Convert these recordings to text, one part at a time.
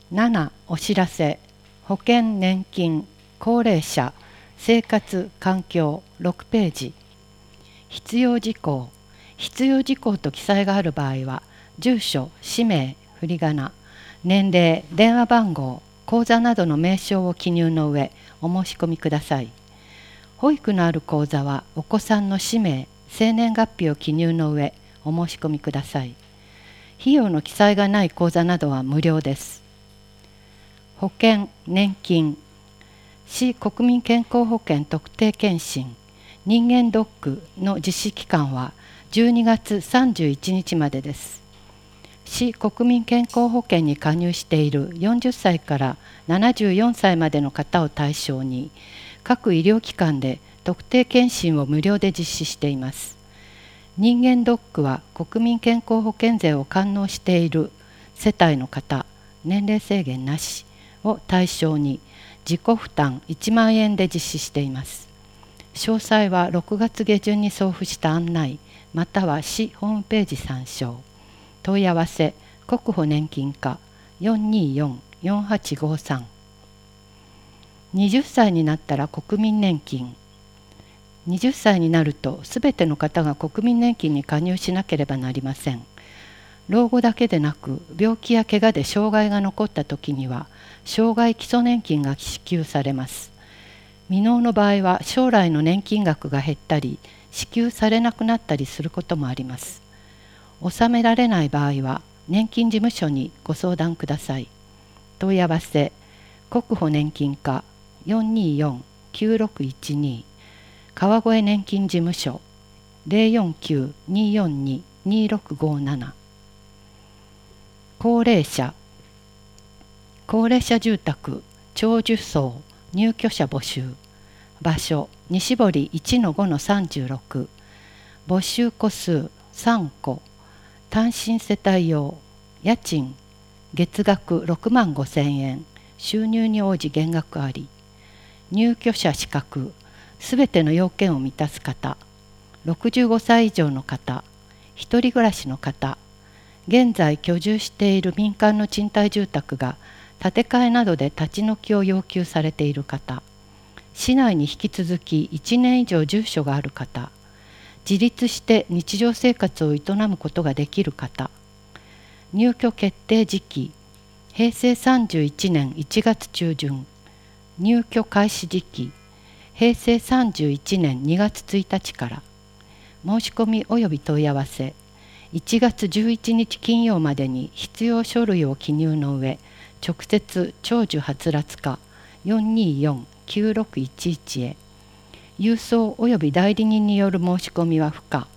7. お知らせ。保険年金高齢者生活環境6ページ。必要事項。必要事項と記載がある場合は、住所、氏名、振り仮名、年齢、電話番号、口座などの名称を記入の上、お申し込みください。保育のある口座は、お子さんの氏名、生年月日を記入の上、お申し込みください。費用の記載がない口座などは無料です。保険、年金、市国民健康保険特定健診、人間ドックの実施期間は12月31日までです。市国民健康保険に加入している40歳から74歳までの方を対象に、各医療機関で特定健診を無料で実施しています。人間ドックは国民健康保険税を堪能している世帯の方、年齢制限なしを対象に自己負担1万円で実施しています。詳細は6月下旬に送付した案内または市ホームページ参照。問い合わせ国保年金課 424-4853。 20歳になったら国民年金。20歳になるとすべての方が国民年金に加入しなければなりません。老後だけでなく病気や怪我で障害が残った時には障害基礎年金が支給されます。未納の場合は将来の年金額が減ったり支給されなくなったりすることもあります。納められない場合は年金事務所にご相談ください。問い合わせ国保年金課 424-9612 川越年金事務所 049-242-2657。高齢者。高齢者住宅長寿層入居者募集。場所西堀 1-5-36。募集戸数3戸。単身世帯用。家賃月額6万5千円。収入に応じ減額あり。入居者資格すべての要件を満たす方。65歳以上の方。一人暮らしの方。現在居住している民間の賃貸住宅が建て替えなどで立ち退きを要求されている方。市内に引き続き1年以上住所がある方。自立して日常生活を営むことができる方。入居決定時期平成31年1月中旬。入居開始時期平成31年2月1日から。申し込み及び問い合わせ1月11日金曜までに必要書類を記入の上、直接長寿はつらつ課 424-9611 へ。郵送及び代理人による申し込みは不可。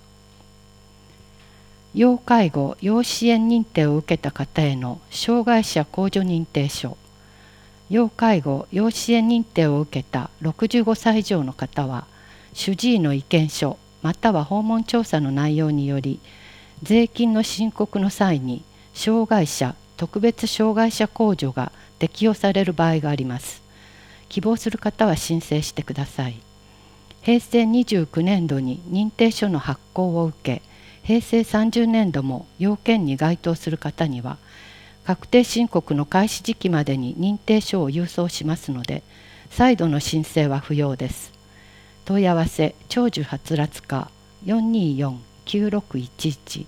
要介護・要支援認定を受けた方への障害者控除認定書。要介護・要支援認定を受けた65歳以上の方は、主治医の意見書または訪問調査の内容により、税金の申告の際に障害者・特別障害者控除が適用される場合があります。希望する方は申請してください。平成29年度に認定書の発行を受け、平成30年度も要件に該当する方には、確定申告の開始時期までに認定書を郵送しますので、再度の申請は不要です。問い合わせ長寿はつらつ課 424-9611。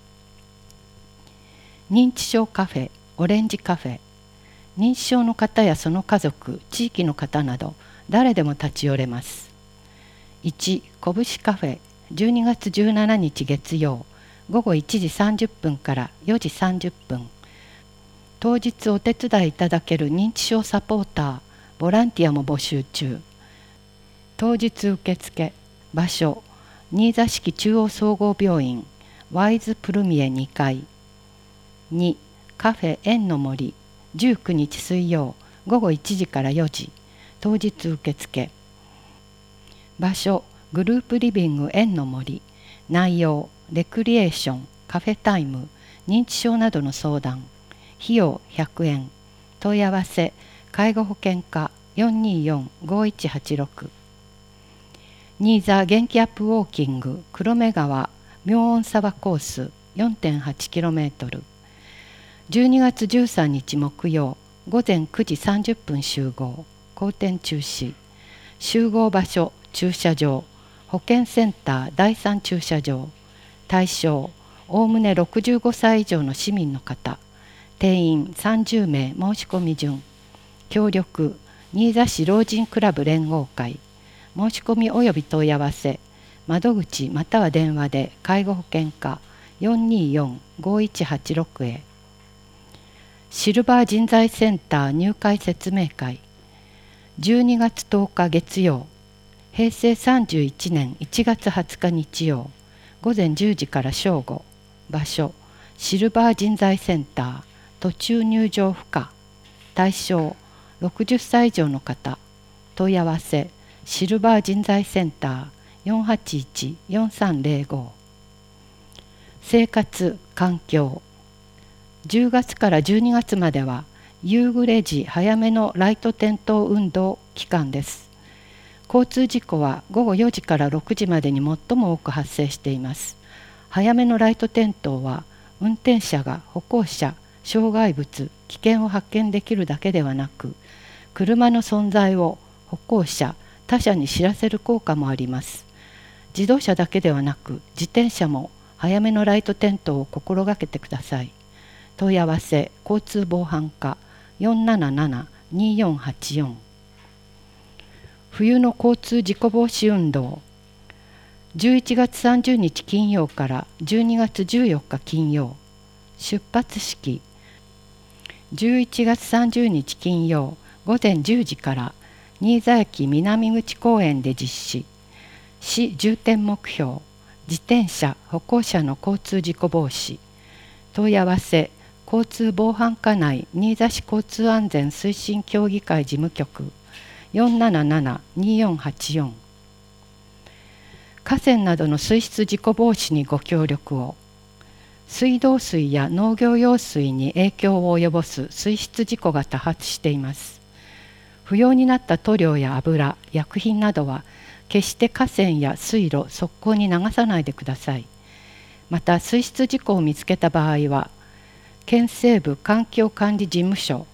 認知症カフェオレンジカフェ。認知症の方やその家族、地域の方など誰でも立ち寄れます。1. こぶしカフェ12月17日月曜午後1時30分から4時30分。当日お手伝いいただける認知症サポーター、ボランティアも募集中。当日受付。場所新座敷中央総合病院ワイズプルミエ2階。2. カフェ縁の森19日水曜午後1時から4時。当日受付。場所グループリビング縁の森。内容レクリエーション、カフェタイム、認知症などの相談。費用100円。問い合わせ介護保険課 424-5186。新座元気アップウォーキング黒目川妙音沢コース 4.8km。12月13日木曜午前9時30分集合、後転中止。集合場所、駐車場、保健センター第3駐車場。対象、おおむね65歳以上の市民の方。定員30名申し込み順。協力、新座市老人クラブ連合会。申し込み及び問い合わせ、窓口または電話で介護保険課 424-5186 へ。シルバー人材センター入会説明会。12月10日月曜、平成31年1月20日日曜、午前10時から正午。場所、シルバー人材センター、途中入場不可。対象、60歳以上の方。問い合わせ、シルバー人材センター 481-4305。生活環境。10月から12月までは夕暮れ時早めのライト点灯運動期間です。交通事故は午後4時から6時までに最も多く発生しています。早めのライト点灯は運転者が歩行者、障害物、危険を発見できるだけではなく、車の存在を歩行者、他者に知らせる効果もあります。自動車だけではなく自転車も早めのライト点灯を心がけてください。問い合わせ、交通防犯課 477-2484。冬の交通事故防止運動。11月30日金曜から12月14日金曜。出発式。11月30日金曜午前10時から新座駅南口公園で実施。市重点目標、自転車・歩行者の交通事故防止。問い合わせ、交通防犯課内新座市交通安全推進協議会事務局 477-2484。河川などの水質事故防止にご協力を。水道水や農業用水に影響を及ぼす水質事故が多発しています。不要になった塗料や油、薬品などは決して河川や水路、側溝に流さないでください。また水質事故を見つけた場合は、県西部環境管理事務所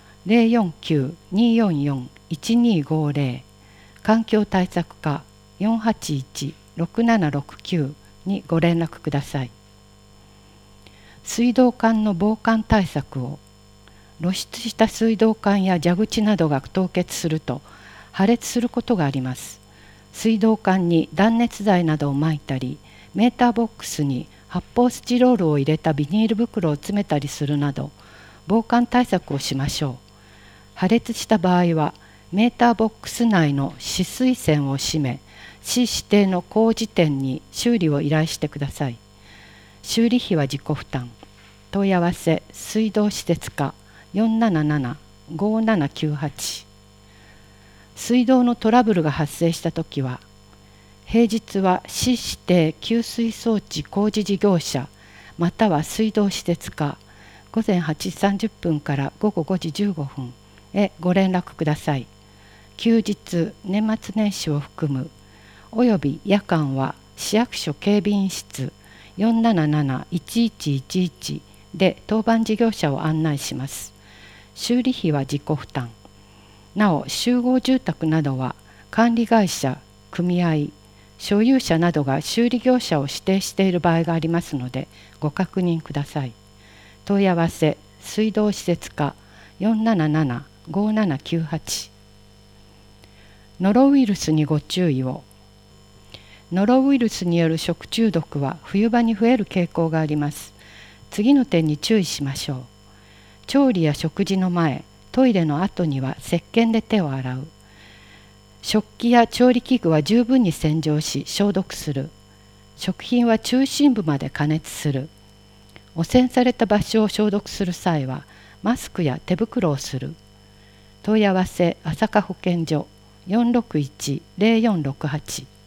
049-244-1250 環境対策課 481-6769 にご連絡ください。水道管の防寒対策を。露出した水道管や蛇口などが凍結すると破裂することがあります。水道管に断熱材などを巻いたり、メーターボックスに発泡スチロールを入れたビニール袋を詰めたりするなど防寒対策をしましょう。破裂した場合はメーターボックス内の止水栓を閉め、市指定の工事店に修理を依頼してください。修理費は自己負担。問い合わせ、水道施設課 477-5798。水道のトラブルが発生したときは、平日は市指定給水装置工事事業者または水道施設課午前8時30分から午後5時15分へご連絡ください。休日、年末年始を含むおよび夜間は市役所警備員室 477-1111 で当番事業者を案内します。修理費は自己負担。なお、集合住宅などは管理会社、組合、所有者などが修理業者を指定している場合がありますのでご確認ください。問い合わせ、水道施設課 477-5798。ノロウイルスにご注意を。ノロウイルスによる食中毒は冬場に増える傾向があります。次の点に注意しましょう。調理や食事の前、トイレの後には石鹸で手を洗う。食器や調理器具は十分に洗浄し消毒する。食品は中心部まで加熱する。汚染された場所を消毒する際はマスクや手袋をする。問い合わせ、朝霞保健所 461-0468。